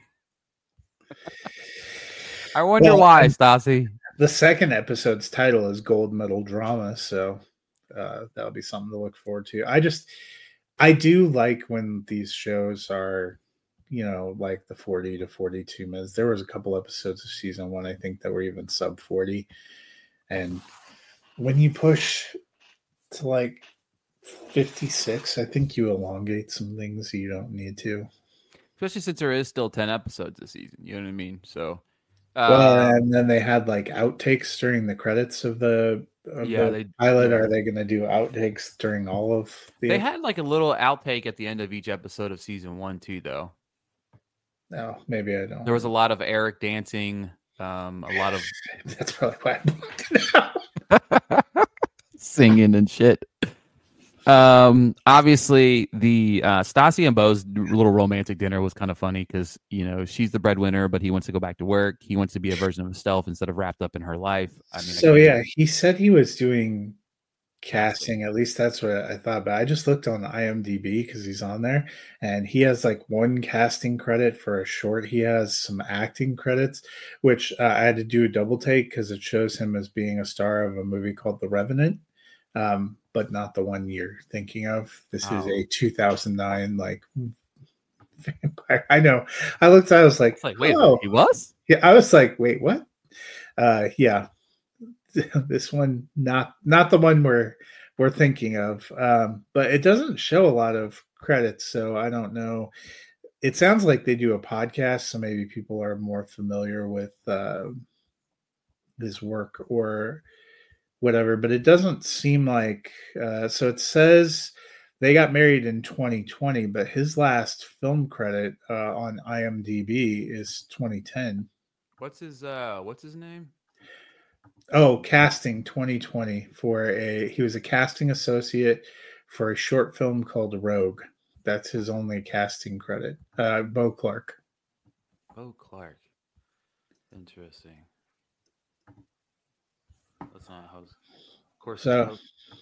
A: I wonder
B: Well,
A: why, Stassi.
B: The second episode's title is Gold Medal Drama, so uh, that'll be something to look forward to. I just, I do like when these shows are, you know, like the forty to forty-two minutes. There was a couple episodes of season one, I think, that were even sub forty. And when you push to like fifty-six, I think you elongate some things you don't need to.
A: Especially since there is still ten episodes this season. You know what I mean? So,
B: well,
A: um,
B: and then they had like outtakes during the credits of the of
A: yeah,
B: the
A: they
B: pilot.
A: yeah.
B: Are they going to do outtakes during all of the?
A: They had like a little outtake at the end of each episode of season one too, though.
B: No, maybe I don't.
A: There was a lot of Eric dancing. Um, a lot of
B: that's probably why I blocked it out.
A: Singing and shit. Um, obviously the uh, Stassi and Bo's little romantic dinner was kind of funny because you know she's the breadwinner, but he wants to go back to work. He wants to be a version of himself instead of wrapped up in her life. I mean,
B: so
A: I
B: yeah, he said he was doing casting. At least that's what I thought. But I just looked on I M D B because he's on there, and he has like one casting credit for a short. He has some acting credits, which uh, I had to do a double take because it shows him as being a star of a movie called The Revenant. Um, but not the one you're thinking of. This oh. is a two thousand nine like vampire. I know. I looked. I was like,
A: like wait, oh. he was?
B: Yeah, I was like, wait, what? Uh, yeah, this one not not the one we're we're thinking of. Um, but it doesn't show a lot of credits, so I don't know. It sounds like they do a podcast, so maybe people are more familiar with uh, his work or whatever, but it doesn't seem like uh, so it says they got married in twenty twenty, but his last film credit uh, on I M D B is twenty ten.
A: What's his uh what's his name?
B: Oh, casting twenty twenty for a he was a casting associate for a short film called Rogue. That's his only casting credit. Uh, Bo Clark.
A: Bo Clark. Interesting. That's not how. Of course.
B: So,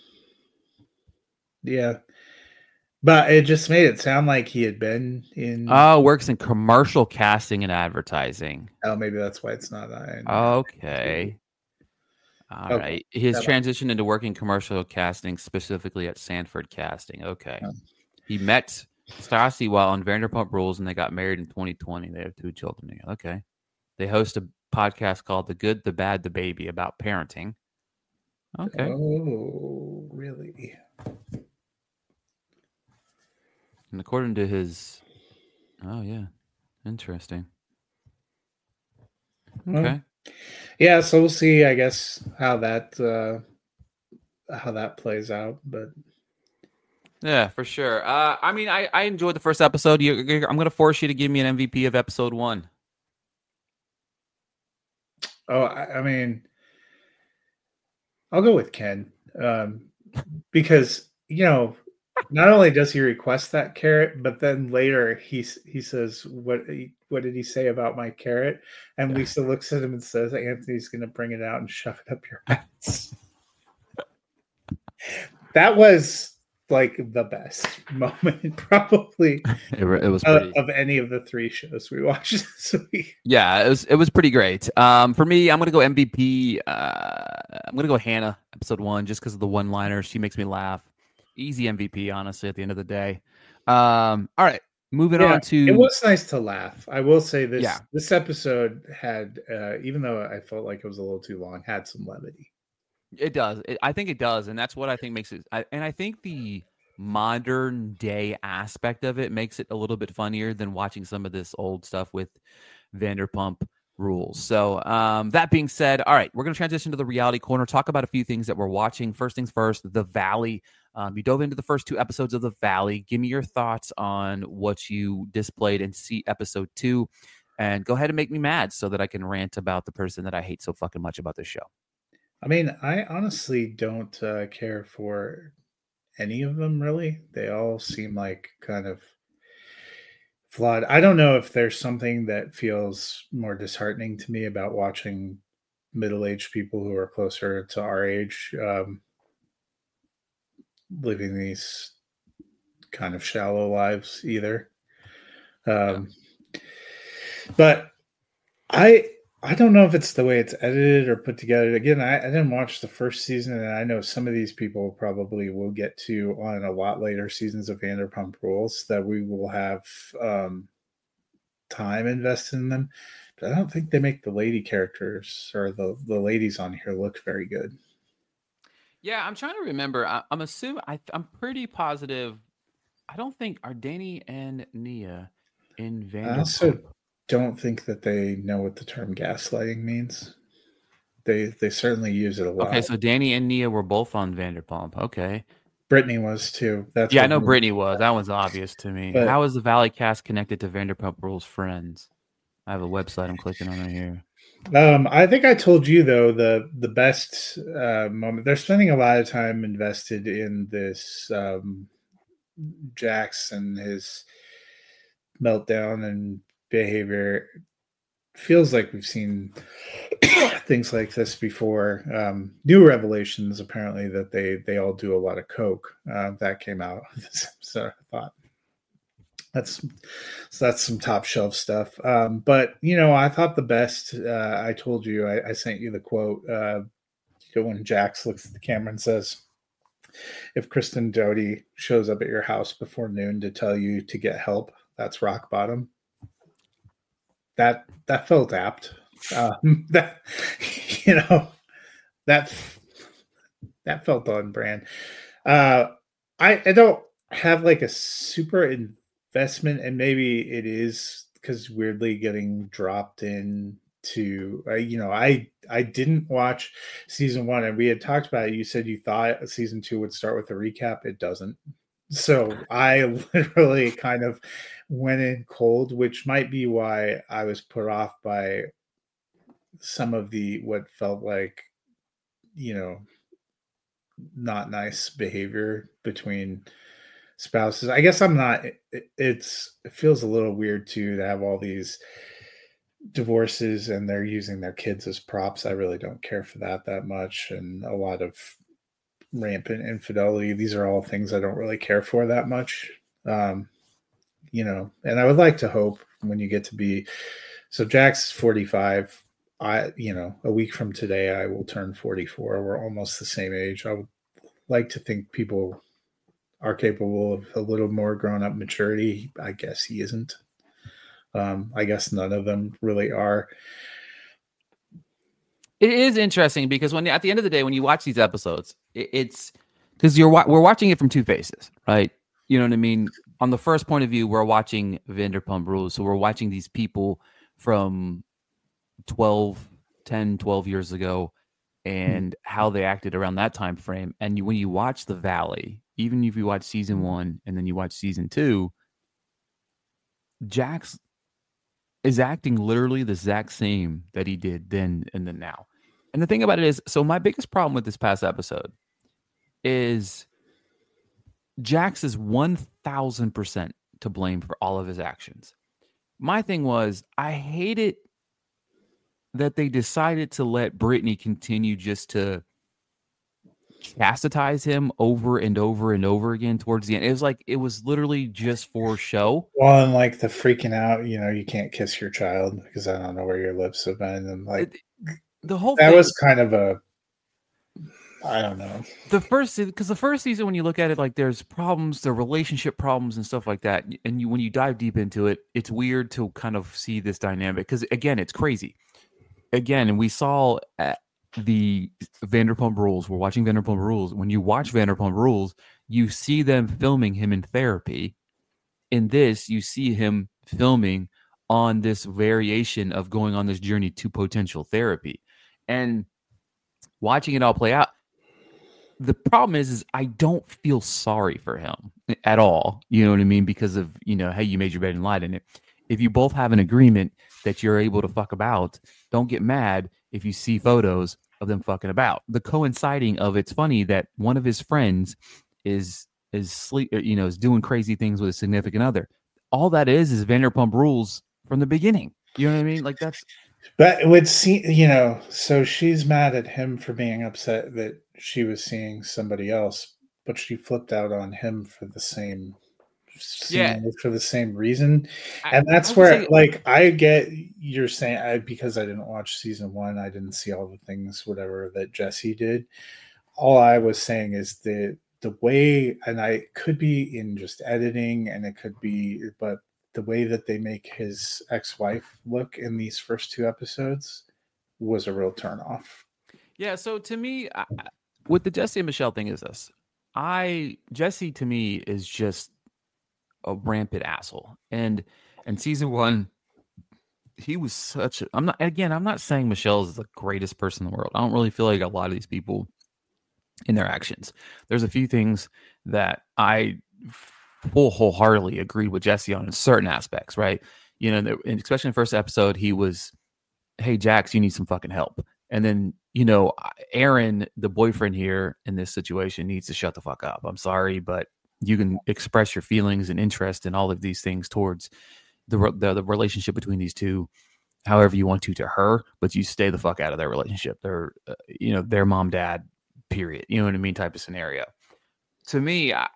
B: yeah, but it just made it sound like he had been in.
A: Oh, works in commercial casting and advertising.
B: Oh, maybe that's why it's not. I
A: okay. All okay. right. His that transition might. into working commercial casting, specifically at Sanford Casting. Okay. Oh. He met Stassi while on Vanderpump Rules, and they got married in twenty twenty. They have two children together. Okay. They host a podcast called The Good, the Bad, the Baby about parenting. Okay.
B: Oh, really?
A: And according to his, oh yeah, interesting. Okay. Well,
B: yeah, so we'll see. I guess how that uh, how that plays out, but
A: yeah, for sure. Uh, I mean, I I enjoyed the first episode. You, I'm going to force you to give me an M V P of episode one.
B: Oh, I, I mean, I'll go with Ken um, because you know. Not only does he request that carrot, but then later he he says, "What what did he say about my carrot?" And Lisa looks at him and says, "Anthony's going to bring it out and shove it up your ass." That was like the best moment, probably.
A: It, it was pretty...
B: of, of any of the three shows we watched this week.
A: Yeah, it was it was pretty great. Um, for me, I'm going to go M V P. Uh, I'm going to go Hannah, episode one, just because of the one-liners. She makes me laugh. Easy M V P, honestly, at the end of the day. Um, all right, moving
B: yeah,
A: on to.
B: It was nice to laugh. I will say this.
A: Yeah.
B: This episode had, uh, even though I felt like it was a little too long, had some levity.
A: It does. It, I think it does, and that's what I think makes it. I, and I think the modern day aspect of it makes it a little bit funnier than watching some of this old stuff with Vanderpump rules. So um, that being said, all right, we're going to transition to the reality corner, talk about a few things that we're watching. First things first, The Valley. Um, you dove into the first two episodes of The Valley. Give me your thoughts on what you displayed in see episode two, and go ahead and make me mad so that I can rant about the person that I hate so fucking much about this show.
B: I mean, I honestly don't uh, care for any of them, really. They all seem like kind of flawed. I don't know if there's something that feels more disheartening to me about watching middle-aged people who are closer to our age um, living these kind of shallow lives either. Um, yeah. But I I don't know if it's the way it's edited or put together. Again, I, I didn't watch the first season, and I know some of these people probably will get to on a lot later seasons of Vanderpump Rules that we will have um, time invested in them. But I don't think they make the lady characters or the, the ladies on here look very good.
A: Yeah, I'm trying to remember. I, I'm assuming, I, I'm pretty positive. I don't think, are Danny and Nia in Vanderpump?
B: I also don't think that they know what the term gaslighting means. They they certainly use it a lot.
A: Okay, so Danny and Nia were both on Vanderpump. Okay.
B: Brittany was too. That's
A: yeah, I know Brittany was. That one's obvious to me.
B: But,
A: how is the Valley cast connected to Vanderpump Rules Friends? I have a website I'm clicking on right here.
B: Um, I think I told you though the the best uh, moment. They're spending a lot of time invested in this um, Jax and his meltdown and behavior. Feels like we've seen things like this before. Um, new revelations apparently that they they all do a lot of coke. Uh, that came out. So I thought that's so that's some top shelf stuff. Um, but you know, I thought the best. Uh, I told you. I, I sent you the quote. Uh, when Jax looks at the camera and says, "If Kristen Doute shows up at your house before noon to tell you to get help, that's rock bottom." That that felt apt. Um, that you know that that felt on brand. Uh, I I don't have like a super investment, and maybe it is because weirdly getting dropped in to uh, you know I I didn't watch season one, and we had talked about it. You said you thought season two would start with a recap. It doesn't. So I literally kind of went in cold, which might be why I was put off by some of the what felt like, you know, not nice behavior between spouses. I guess I'm not. It, it's it feels a little weird too to have all these divorces and they're using their kids as props. I really don't care for that that much, and a lot of rampant infidelity. These are all things I don't really care for that much. Um, you know, and I would like to hope when you get to be, so Jax is forty-five. I, you know, a week from today, I will turn forty-four. We're almost the same age. I would like to think people are capable of a little more grown up maturity. I guess he isn't. Um, I guess none of them really are.
A: It is interesting because when at the end of the day, when you watch these episodes, it, it's because you're we're watching it from two faces, right? You know what I mean? On the first point of view, we're watching Vanderpump Rules. So we're watching these people from twelve, ten, twelve years ago and how they acted around that time frame. And you, when you watch The Valley, even if you watch season one and then you watch season two, Jax is acting literally the exact same that he did then and then now. And the thing about it is, so my biggest problem with this past episode is Jax is one thousand percent to blame for all of his actions. My thing was, I hated that they decided to let Brittany continue just to chastise him over and over and over again towards the end. It was like, it was literally just for show.
B: Well, and like the freaking out, you know, you can't kiss your child because I don't know where your lips have been. And like
A: it, the whole
B: that
A: thing
B: was kind of a, I don't know.
A: The first, because the first season, when you look at it, like there's problems, the relationship problems and stuff like that. And you, when you dive deep into it, it's weird to kind of see this dynamic because, again, it's crazy. Again, and we saw at the Vanderpump Rules. We're watching Vanderpump Rules. When you watch Vanderpump Rules, you see them filming him in therapy. In this, you see him filming on this variation of going on this journey to potential therapy. And watching it all play out, the problem is, is I don't feel sorry for him at all. You know what I mean? Because of, you know, hey, you made your bed and lied in it. If you both have an agreement that you're able to fuck about, don't get mad if you see photos of them fucking about. The coinciding of it's funny that one of his friends is is sleep, you know, is doing crazy things with a significant other. All that is is Vanderpump Rules from the beginning. You know what I mean? Like that's.
B: But it would seem, you know, so she's mad at him for being upset that she was seeing somebody else, but she flipped out on him for the same,
A: Yeah,
B: for the same reason.
A: I,
B: And that's
A: I would
B: where,
A: say-
B: like, I get you're saying, I, because I didn't watch season one, I didn't see all the things, whatever that Jesse did. All I was saying is the the way, and I could be in just editing, and it could be, but the way that they make his ex-wife look in these first two episodes was a real turnoff.
A: Yeah, so to me, I, with the Jesse and Michelle thing is this. I Jesse to me is just a rampant asshole. And and season one, he was such a I'm not again, I'm not saying Michelle is the greatest person in the world. I don't really feel like a lot of these people in their actions. There's a few things that I full wholeheartedly agreed with Jesse on in certain aspects, right? You know, especially in the first episode, he was, hey, Jax, you need some fucking help. And then, you know, Aaron, the boyfriend here in this situation, needs to shut the fuck up. I'm sorry, but you can express your feelings and interest in all of these things towards the the, the relationship between these two, however you want to, to her, but you stay the fuck out of their relationship. They're, uh, you know, their mom, dad, period. You know what I mean? Type of scenario. To me, I,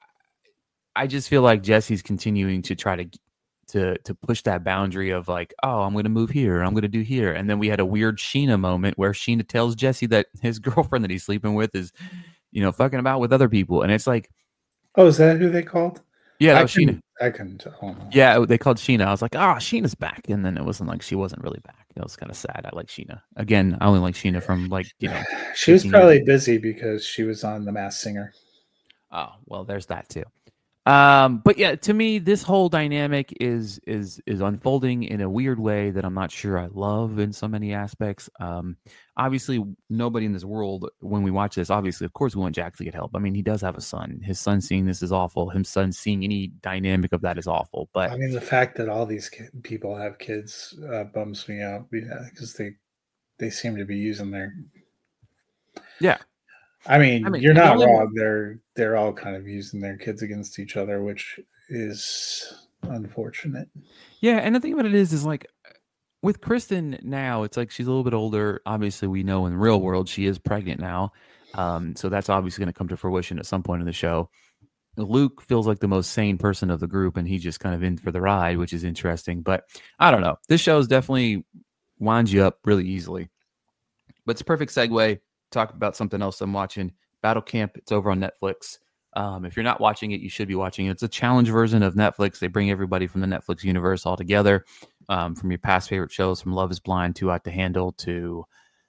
A: I just feel like Jesse's continuing to try to to to push that boundary of like, oh, I'm going to move here, I'm going to do here, and then we had a weird Sheena moment where Sheena tells Jesse that his girlfriend that he's sleeping with is, you know, fucking about with other people, and it's like,
B: oh, is that who they called?
A: Yeah, that
B: I
A: was
B: couldn't,
A: Sheena.
B: I couldn't tell.
A: Yeah, they called Sheena. I was like, ah, oh, Sheena's back, and then it wasn't like she wasn't really back. It was kind of sad. I like Sheena. Again, I only like Sheena from like, you know,
B: she was probably busy because she was on The Masked Singer.
A: Oh, well, there's that too. Um, but yeah, to me, this whole dynamic is is is unfolding in a weird way that I'm not sure I love in so many aspects. Um, obviously, nobody in this world, when we watch this, obviously, of course, we want Jack to get help. I mean, he does have a son. His son seeing this is awful. His son seeing any dynamic of that is awful. But
B: I mean, the fact that all these ki- people have kids uh, bums me out because they they seem to be using their.
A: Yeah.
B: I mean,
A: I mean,
B: you're not
A: the only-
B: wrong. They're they're all kind of using their kids against each other, which is unfortunate.
A: Yeah, and the thing about it is, is like with Kristen now, it's like she's a little bit older. Obviously, we know in the real world she is pregnant now, um, so that's obviously going to come to fruition at some point in the show. Luke feels like the most sane person of the group, and he's just kind of in for the ride, which is interesting. But I don't know. This show is definitely winds you up really easily. But it's a perfect segue. Talk about something else I'm watching. Battle Camp. It's over on Netflix. Um, if you're not watching it, you should be watching it. It's a challenge version of Netflix. They bring everybody from the Netflix universe all together, um, from your past favorite shows, from Love is Blind to Out to Handle to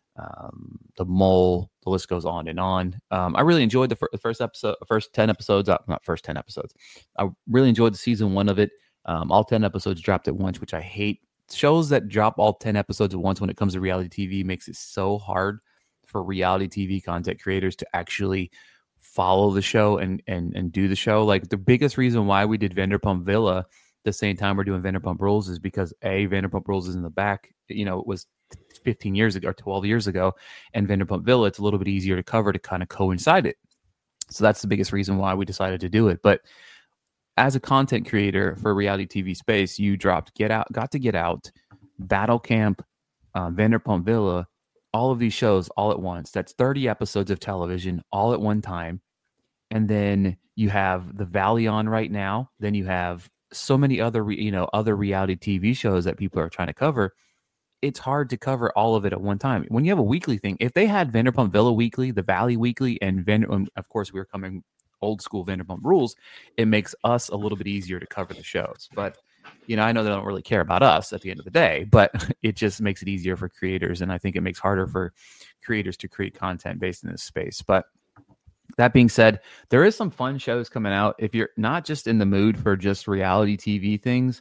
A: um, The Mole. The list goes on and on. Um, I really enjoyed the, fir- the first episode, first ten episodes. Uh, not first ten episodes. I really enjoyed the season one of it. Um, all ten episodes dropped at once, which I hate. Shows that drop all ten episodes at once when it comes to reality T V makes it so hard for reality T V content creators to actually follow the show and and and do the show. Like the biggest reason why we did Vanderpump Villa the same time we're doing Vanderpump Rules is because a Vanderpump Rules is in the back. You know, it was fifteen years ago or twelve years ago, and Vanderpump Villa, it's a little bit easier to cover to kind of coincide it. So that's the biggest reason why we decided to do it. But as a content creator for reality T V space, you dropped Get Out, Got to Get Out, Battle Camp, um, Vanderpump Villa, all of these shows all at once. That's thirty episodes of television all at one time. And then you have The Valley on right now. Then you have so many other, re- you know, other reality T V shows that people are trying to cover. It's hard to cover all of it at one time. When you have a weekly thing, if they had Vanderpump Villa weekly, The Valley weekly, and Van- um, of course we were coming old school Vanderpump Rules, it makes us a little bit easier to cover the shows. But you know, I know they don't really care about us at the end of the day, but it just makes it easier for creators. And I think it makes harder for creators to create content based in this space. But that being said, there is some fun shows coming out. If you're not just in the mood for just reality T V things,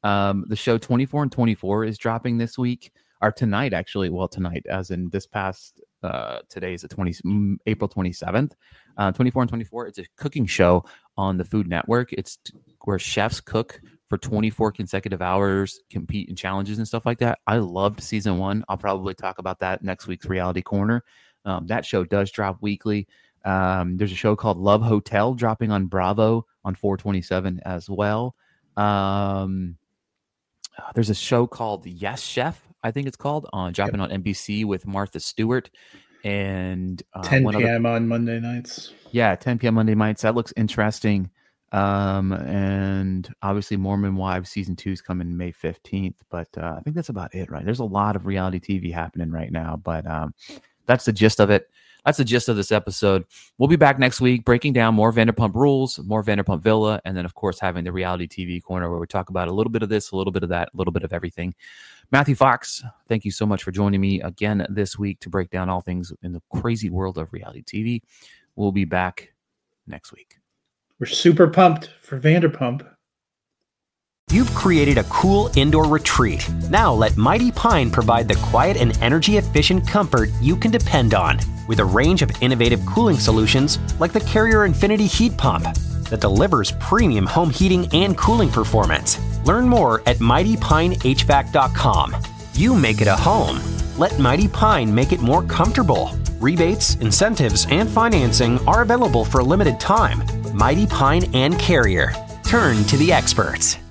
A: Um, the show twenty-four and twenty-four is dropping this week, or tonight, actually. Well, tonight, as in this past, uh, today is the twentieth, April twenty-seventh. Uh, twenty-four and twenty-four, it's a cooking show on the Food Network. It's t- where chefs cook for twenty-four consecutive hours, compete in challenges and stuff like that. I loved season one. I'll probably talk about that next week's Reality Corner. Um, that show does drop weekly. Um, there's a show called Love Hotel dropping on Bravo on four twenty-seven as well. Um, there's a show called Yes Chef, I think it's called, on dropping yep. on N B C with Martha Stewart. And uh,
B: ten p.m. Other, on Monday nights.
A: Yeah, ten p.m. Monday nights. That looks interesting. Um, and obviously Mormon Wives season two is coming May fifteenth. But uh, I think that's about it, right? There's a lot of reality T V happening right now. But um, that's the gist of it. That's the gist of this episode. We'll be back next week breaking down more Vanderpump Rules, more Vanderpump Villa, and then, of course, having the Reality T V Corner where we talk about a little bit of this, a little bit of that, a little bit of everything. Matthew Fox, thank you so much for joining me again this week to break down all things in the crazy world of reality T V. We'll be back next week.
B: We're super pumped for Vanderpump.
C: You've created a cool indoor retreat. Now let Mighty Pine provide the quiet and energy-efficient comfort you can depend on with a range of innovative cooling solutions like the Carrier Infinity Heat Pump that delivers premium home heating and cooling performance. Learn more at mighty pine h v a c dot com. You make it a home. Let Mighty Pine make it more comfortable. Rebates, incentives, and financing are available for a limited time. Mighty Pine and Carrier. Turn to the experts.